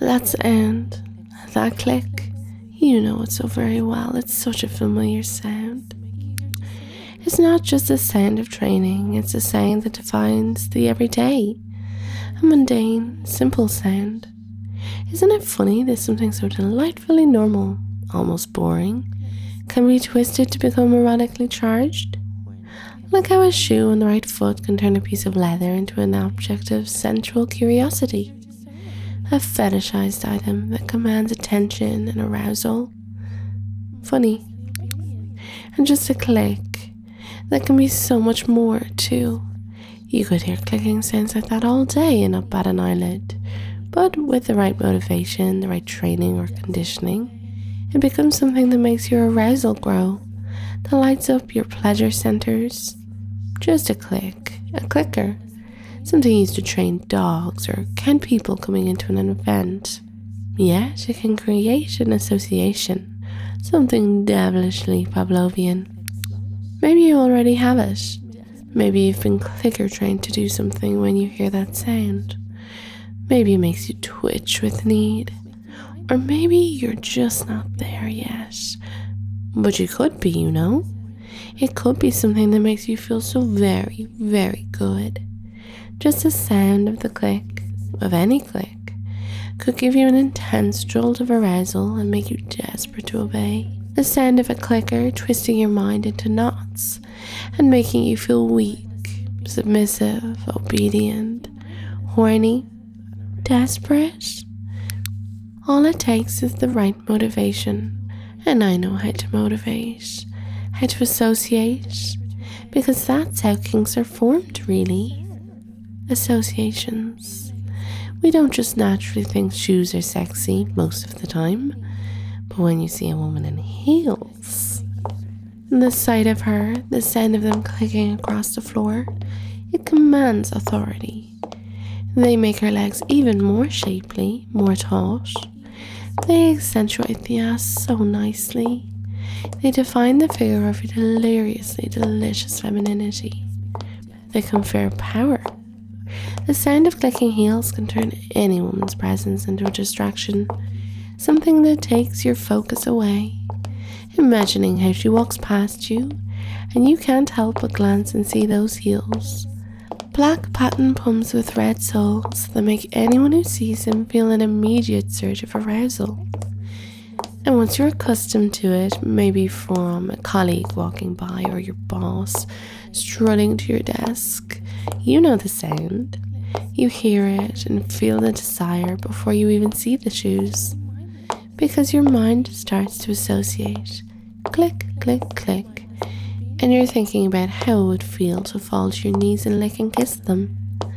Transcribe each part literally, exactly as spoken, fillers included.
That sound, that click, you know it so very well. It's such a familiar sound. It's not just a sound of training, it's a sound that defines the everyday, a mundane, simple sound. Isn't it funny that something so delightfully normal, almost boring, can be twisted to become erotically charged? Like how a shoe on the right foot can turn a piece of leather into an object of sensual curiosity, a fetishized item that commands attention and arousal. Funny. And just a click that can be so much more too. You could hear clicking sounds like that all day and not bat an eyelid. But with the right motivation, the right training or conditioning, it becomes something that makes your arousal grow, that lights up your pleasure centers. Just a click, a clicker, something used to train dogs or count people coming into an event. Yet it can create an association, something devilishly Pavlovian. Maybe you already have it. Maybe you've been clicker trained to do something when you hear that sound. Maybe it makes you twitch with need. Or maybe you're just not there yet. But you could be, you know. It could be something that makes you feel so very, very good. Just the sound of the click, of any click, could give you an intense jolt of arousal and make you desperate to obey. The sound of a clicker twisting your mind into knots and making you feel weak, submissive, obedient, horny, desperate. All it takes is the right motivation, and I know how to motivate, how to associate, because that's how kinks are formed, really. Associations. We don't just naturally think shoes are sexy most of the time, but when you see a woman in heels, the sight of her, the sound of them clicking across the floor, it commands authority. They make her legs even more shapely, more taut. They accentuate the ass so nicely. They define the figure of a deliriously delicious femininity. They confer power. The sound of clicking heels can turn any woman's presence into a distraction, something that takes your focus away. Imagining how she walks past you, and you can't help but glance and see those heels. Black patent pumps with red soles that make anyone who sees them feel an immediate surge of arousal. And once you're accustomed to it, maybe from a colleague walking by or your boss strutting to your desk, you know the sound. You hear it and feel the desire before you even see the shoes, because your mind starts to associate. Click, click, click. And you're thinking about how it would feel to fall to your knees and lick and kiss them.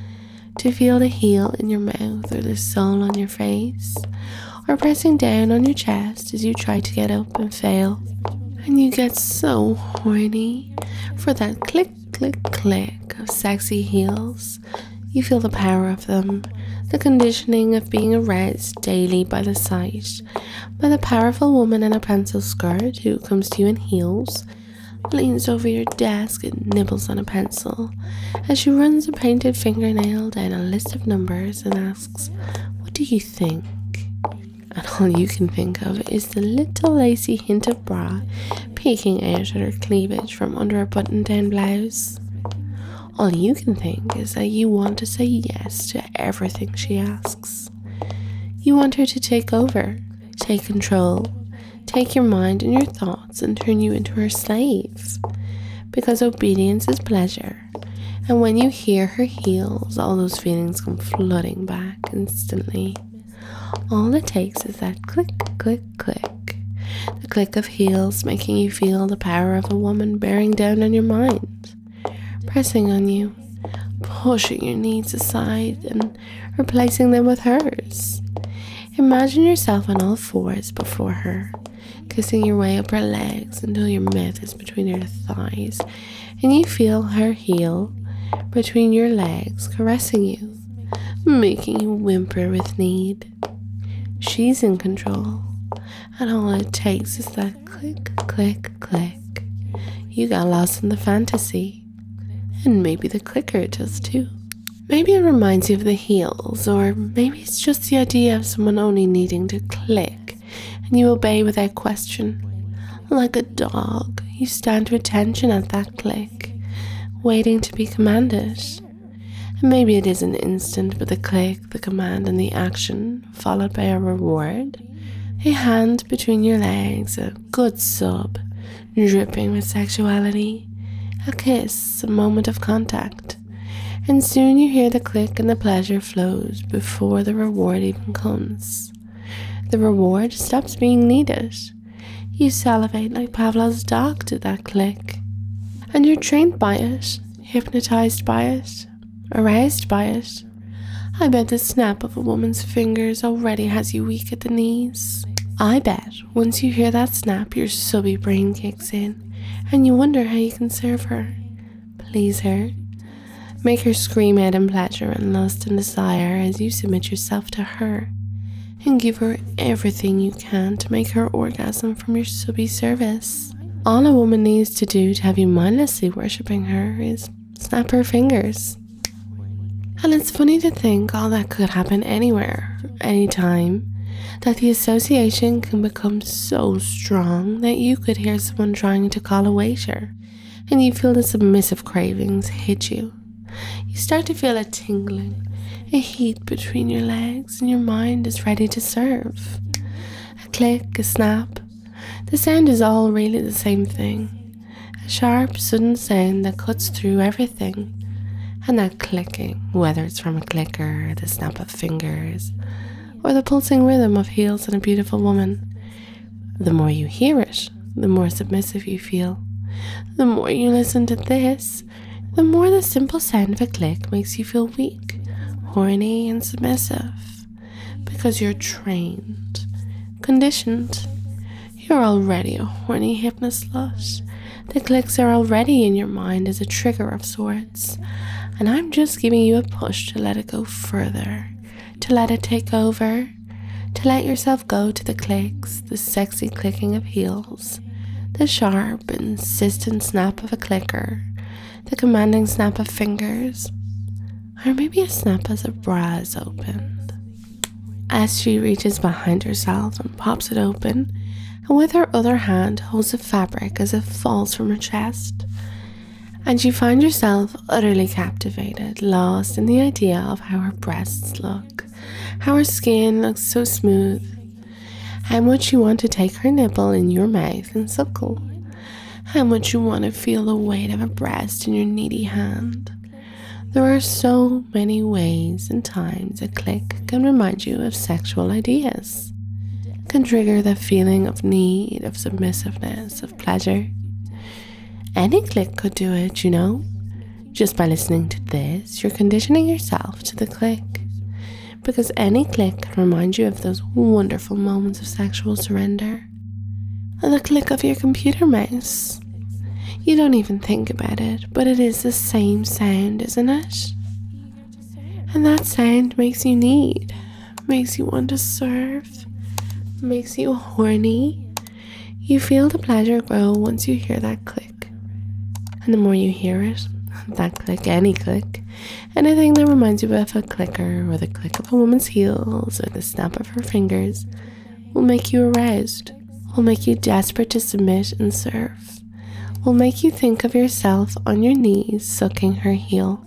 To feel the heel in your mouth or the sole on your face, or pressing down on your chest as you try to get up and fail. And you get so horny for that click, click, click of sexy heels. You feel the power of them, the conditioning of being aroused daily by the sight, by the powerful woman in a pencil skirt who comes to you in heels, leans over your desk and nibbles on a pencil as she runs a painted fingernail down a list of numbers and asks, "What do you think?" And all you can think of is the little lacy hint of bra peeking out at her cleavage from under a button-down blouse. All you can think is that you want to say yes to everything she asks. You want her to take over, take control, take your mind and your thoughts and turn you into her slave. Because obedience is pleasure. And when you hear her heels, all those feelings come flooding back instantly. All it takes is that click, click, click. The click of heels making you feel the power of a woman bearing down on your mind, pressing on you, pushing your needs aside and replacing them with hers. Imagine yourself on all fours before her, kissing your way up her legs until your mouth is between her thighs and you feel her heel between your legs caressing you, making you whimper with need. She's in control, and all it takes is that click, click, click. You got lost in the fantasy, and maybe the clicker does too. Maybe it reminds you of the heels, or maybe it's just the idea of someone only needing to click and you obey without question. Like a dog, you stand to attention at that click, waiting to be commanded. And maybe it is an instant with the click, the command, and the action, followed by a reward. A hand between your legs, a good sub, dripping with sexuality, a kiss, a moment of contact. And soon you hear the click and the pleasure flows before the reward even comes. The reward stops being needed. You salivate like Pavlov's dog to that click. And you're trained by it, hypnotized by it, aroused by it. I bet the snap of a woman's fingers already has you weak at the knees. I bet once you hear that snap, your subby brain kicks in, and you wonder how you can serve her, please her, make her scream out in pleasure and lust and desire as you submit yourself to her, and give her everything you can to make her orgasm from your subby service. All a woman needs to do to have you mindlessly worshipping her is snap her fingers. And it's funny to think all that could happen anywhere, anytime, that the association can become so strong that you could hear someone trying to call a waiter, and you feel the submissive cravings hit you. You start to feel a tingling, a heat between your legs, and your mind is ready to serve. A click, a snap. The sound is all really the same thing. A sharp, sudden sound that cuts through everything. And that clicking, whether it's from a clicker, the snap of fingers, or the pulsing rhythm of heels and a beautiful woman. The more you hear it, the more submissive you feel. The more you listen to this, the more the simple sound of a click makes you feel weak, horny, and submissive. Because you're trained, conditioned. You're already a horny hypnoslut. The clicks are already in your mind as a trigger of sorts. And I'm just giving you a push to let it go further, to let it take over, to let yourself go to the clicks, the sexy clicking of heels, the sharp, insistent snap of a clicker, the commanding snap of fingers, or maybe a snap as a bra is opened. As she reaches behind herself and pops it open, and with her other hand holds the fabric as it falls from her chest. And you find yourself utterly captivated, lost in the idea of how her breasts look, how her skin looks so smooth, how much you want to take her nipple in your mouth and suckle, how much you want to feel the weight of a breast in your needy hand. There are so many ways and times a click can remind you of sexual ideas, can trigger the feeling of need, of submissiveness, of pleasure. Any click could do it, you know. Just by listening to this, you're conditioning yourself to the click. Because any click can remind you of those wonderful moments of sexual surrender. And the click of your computer mouse. You don't even think about it, but it is the same sound, isn't it? And that sound makes you need, makes you want to serve, makes you horny. You feel the pleasure grow once you hear that click. And the more you hear it, that click, any click, anything that reminds you of a clicker or the click of a woman's heels or the snap of her fingers will make you aroused, will make you desperate to submit and serve, will make you think of yourself on your knees sucking her heel.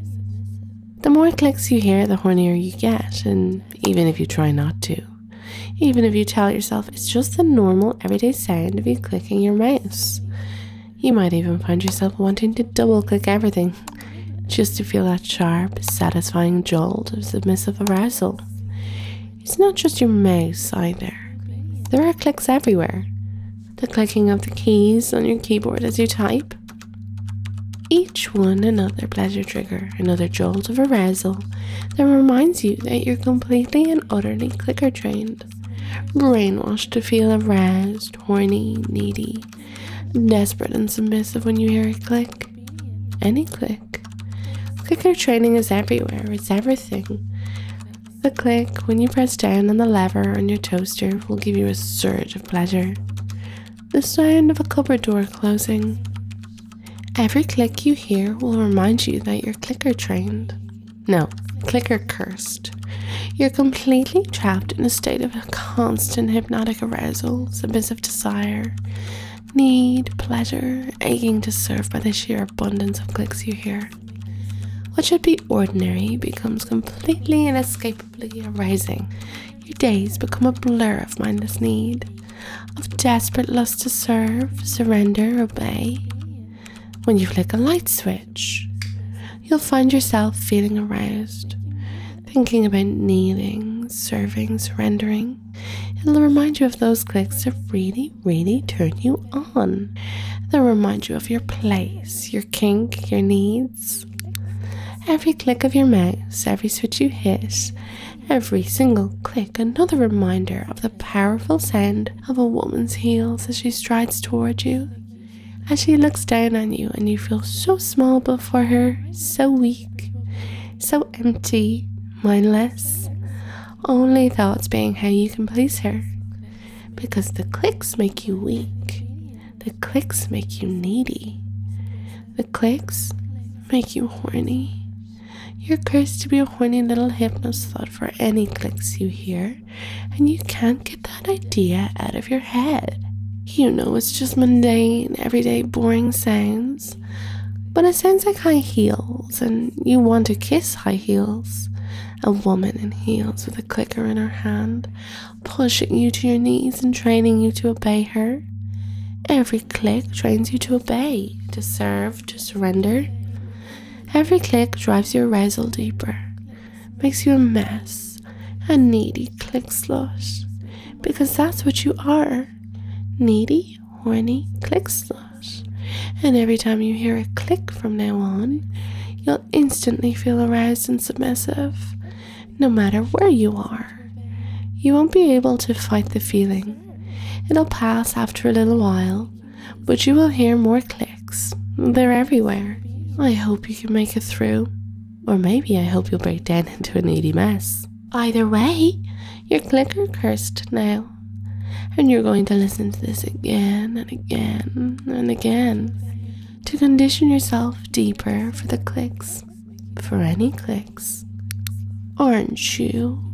The more clicks you hear, the hornier you get, and even if you try not to, even if you tell yourself it's just the normal everyday sound of you clicking your mouse, you might even find yourself wanting to double click everything just to feel that sharp, satisfying jolt of submissive arousal. It's not just your mouse either. There are clicks everywhere. The clicking of the keys on your keyboard as you type. Each one another pleasure trigger, another jolt of arousal that reminds you that you're completely and utterly clicker trained, brainwashed to feel aroused, horny, needy, desperate and submissive when you hear a click. Any click. Clicker training is everywhere. It's everything. The click when you press down on the lever on your toaster will give you a surge of pleasure. The sound of a cupboard door closing. Every click you hear will remind you that you're clicker trained. No, clicker cursed. You're completely trapped in a state of constant hypnotic arousal, submissive desire, need, pleasure, aching to serve by the sheer abundance of clicks you hear. What should be ordinary becomes completely and inescapably arousing. Your days become a blur of mindless need, of desperate lust to serve, surrender, obey. When you flick a light switch, you'll find yourself feeling aroused, thinking about needing, serving, surrendering. It'll remind you of those clicks that really, really turn you on. They'll remind you of your place, your kink, your needs. Every click of your mouse, every switch you hit, every single click, another reminder of the powerful sound of a woman's heels as she strides toward you. As she looks down on you and you feel so small before her, so weak, so empty, mindless, only thoughts being how you can please her. Because the clicks make you weak, the clicks make you needy, the clicks make you horny. You're cursed to be a horny little hypnoslut for any clicks you hear, and you can't get that idea out of your head. You know it's just mundane, everyday, boring sounds, but it sounds like high heels, and you want to kiss high heels. A woman in heels with a clicker in her hand, pushing you to your knees and training you to obey her. Every click trains you to obey, to serve, to surrender. Every click drives your arousal deeper, makes you a mess, a needy click slut, because that's what you are, needy, horny click slut. And every time you hear a click from now on, you'll instantly feel aroused and submissive, no matter where you are. You won't be able to fight the feeling. It'll pass after a little while, but you will hear more clicks. They're everywhere. I hope you can make it through. Or maybe I hope you'll break down into a needy mess. Either way, you're clicker cursed now. And you're going to listen to this again and again and again to condition yourself deeper for the clicks. For any clicks. Aren't you?